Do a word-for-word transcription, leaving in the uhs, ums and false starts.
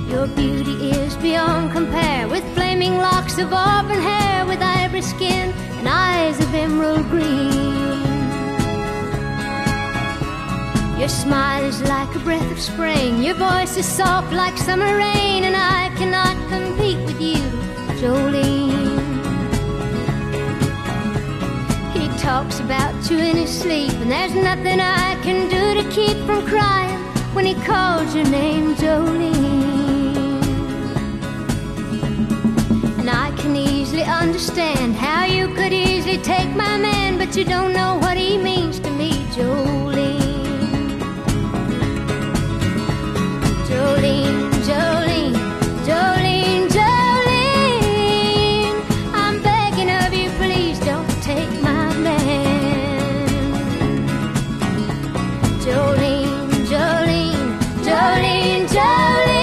Your beauty is beyond compare, with flaming locks of auburn hair, with ivory skin and eyes of emerald green. Your smile is like a breath of spring, your voice is soft like summer rain, and I cannot compete with you, Jolene. He talks about you in his sleep, and there's nothing I can do to keep from crying when he calls your name, Jolene. And I can easily understand how you could easily take my man, but you don't know what he means to me, Jolene.